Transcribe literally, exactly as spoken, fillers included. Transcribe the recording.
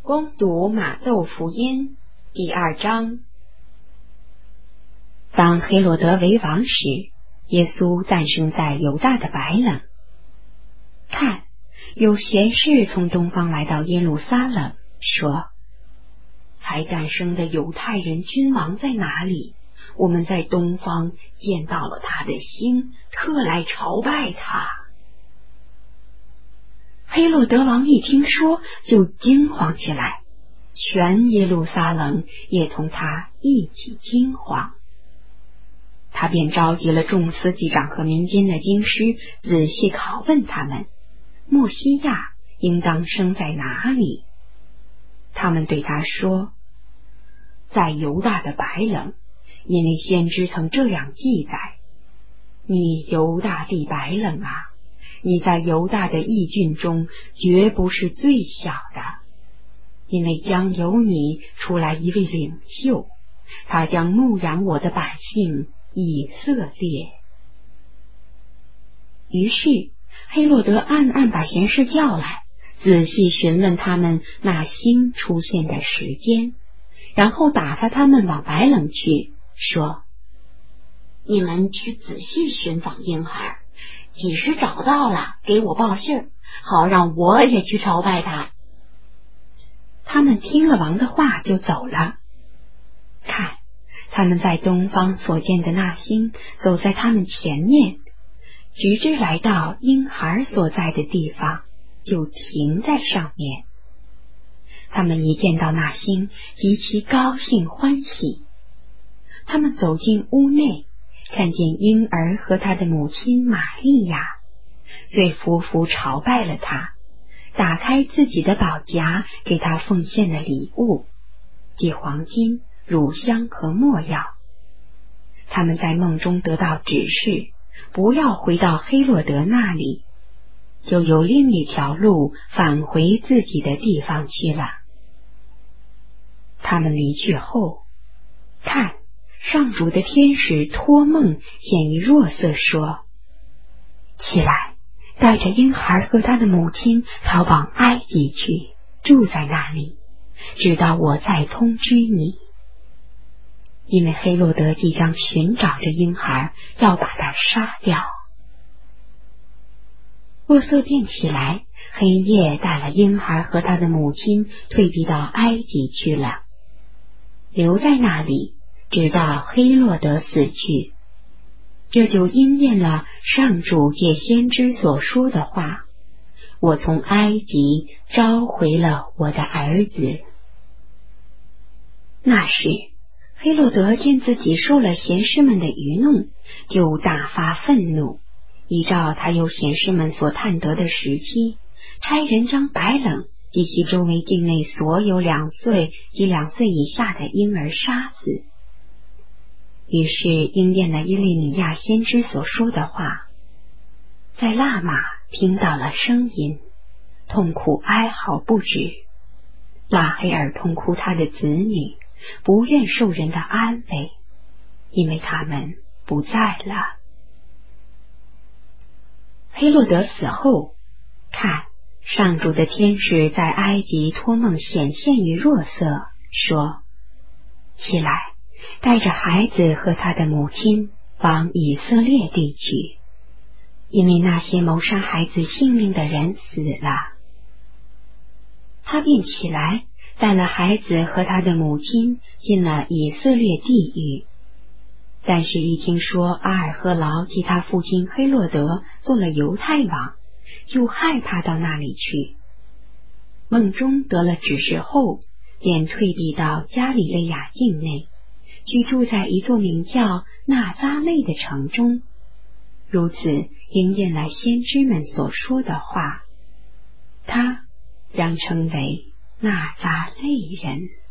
攻读马窦福音第二章。当黑落德为王时，耶稣诞生在犹大的白冷。看，有贤士从东方来到耶路撒冷，说：才诞生的犹太人君王在哪里？我们在东方见到了他的星，特来朝拜他。黑落德王一听说，就惊慌起来，全耶路撒冷也同他一起惊慌。他便召集了众司祭长和民间的经师，仔细拷问他们，默西亚应当生在哪里？他们对他说，在犹大的白冷，因为先知曾这样记载：你犹大地白冷啊，你在犹大的异郡中绝不是最小的，因为将由你出来一位领袖，他将牧养我的百姓以色列。于是黑落德暗暗把贤士叫来，仔细询问他们那星出现的时间，然后打发他们往白冷去，说：你们去仔细寻访婴孩，几时找到了，给我报信儿，好让我也去朝拜他。他们听了王的话，就走了。看，他们在东方所见的那星走在他们前面，直至来到婴孩所在的地方，就停在上面。他们一见到那星，极其高兴欢喜。他们走进屋内，看见婴儿和他的母亲玛利亚，遂伏伏朝拜了他，打开自己的宝匣，给他奉献了礼物，即黄金、乳香和没药。他们在梦中得到指示，不要回到黑落德那里，就有另一条路返回自己的地方去了。他们离去后，看，上主的天使托梦显于若瑟，说：起来，带着婴孩和他的母亲逃往埃及去，住在那里，直到我再通知你。因为黑落德即将寻找着婴孩，要把他杀掉。若瑟便起来，黑夜带了婴孩和他的母亲退避到埃及去了，留在那里，直到黑落德死去。这就应验了上主借先知所说的话：我从埃及召回了我的儿子。那时黑落德见自己受了贤士们的愚弄，就大发愤怒，依照他由贤士们所探得的时期，差人将白冷及其周围境内所有两岁及两岁以下的婴儿杀死。于是应验了耶利米亚先知所说的话：在辣玛听到了声音，痛苦哀嚎不止。拉黑尔痛哭他的子女，不愿受人的安慰，因为他们不在了。黑落德死后，看，上主的天使在埃及托梦显现于若瑟，说：起来，带着孩子和他的母亲往以色列地去，因为那些谋杀孩子性命的人死了。他便起来，带了孩子和他的母亲进了以色列地狱。但是一听说阿尔赫劳及他父亲黑落德做了犹太王，就害怕到那里去。梦中得了指示后，便退避到加里肋亚境内，居住在一座名叫纳匝肋的城中。如此应验了先知们所说的话，他将称为纳匝肋人。